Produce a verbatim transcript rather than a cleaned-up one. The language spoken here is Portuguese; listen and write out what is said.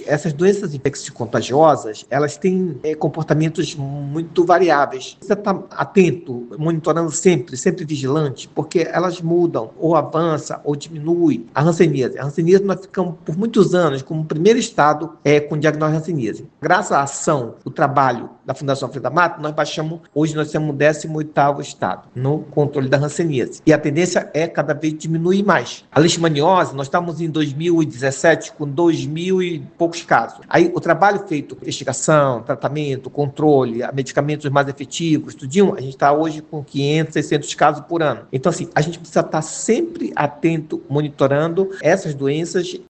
Essas doenças infeccio-contagiosas, elas têm é, comportamentos muito variáveis. Você está atento, monitorando sempre, sempre vigilante, porque elas mudam, ou avança, ou diminui. A hanseníase. A hanseníase nós ficamos por muitos anos como o primeiro estado é, com diagnóstico de hanseníase. Graças à ação, o trabalho da Fundação Alfredo Amato, nós baixamos, hoje nós temos o décimo oitavo estado no controle da hanseníase. E a tendência é cada vez diminuir mais. A leishmaniose, nós estamos em dois mil e dezessete com dois mil e poucos casos. Aí o trabalho feito, investigação, tratamento, controle, medicamentos mais efetivos, tudinho, a gente está hoje com quinhentos, seiscentos casos por ano. Então, assim, a gente precisa estar sempre atento, monitorando essas doenças